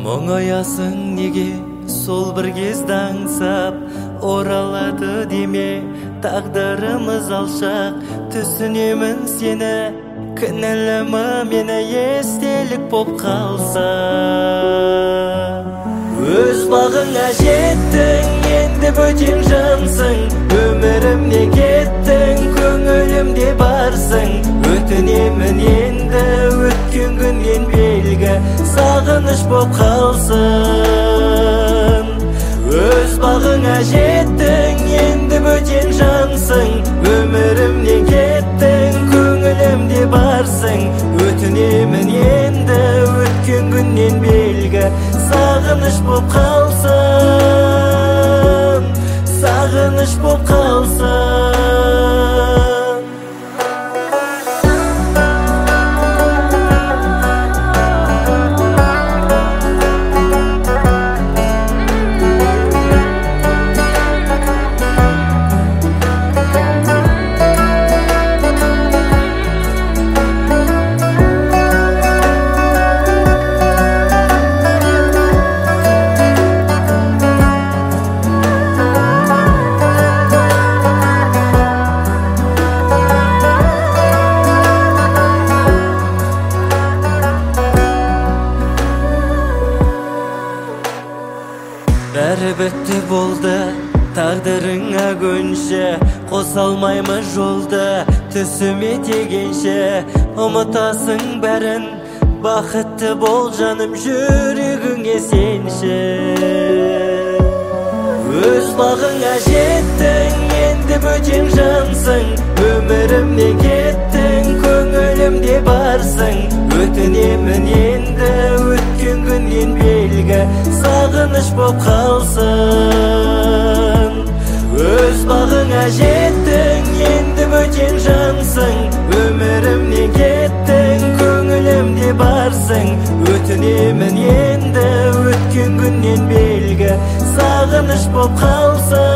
Моңаясың неге сол бір кезді аңсап, оралады деме тағдырымыз алшақ. Түсінемін сені, кінәлама мені, естелік боп қалса. Өз бағыңа жеттің, енді бөтен жансың, өмірімде кеттің, көңілімде барсың. Өтінемін енді өткен күннен белгі, сағыныш боп қалсын. Өз бағыңа жеттің, енді бөтен жансың, өмірімнен кеттің, көңілімде барсың. Өтінемін енді өткен күннен белгі, сағыныш боп қалсын, сағыныш боп қалсын. Бәрі бітті болды, тағдырыңа көнші, қоса алмаймыз жолды, түсіме тегенше. Ұмытасың бәрін, бақытты бол жаным, жүрегіңе сенші. Өз бағыңа жеттің, енді бөтен жансың, өмірімде кеттің, көңілімде барсың. Өтінемін енді өткен күннен белгі, сағыныш боп қалсын. Өз бағыңа жеттің, енді бөтен жансың, өмірімнен кеттің, көңілімде барсың. Өтінемін енді өткен күннен белгі, сағыныш боп қалсын.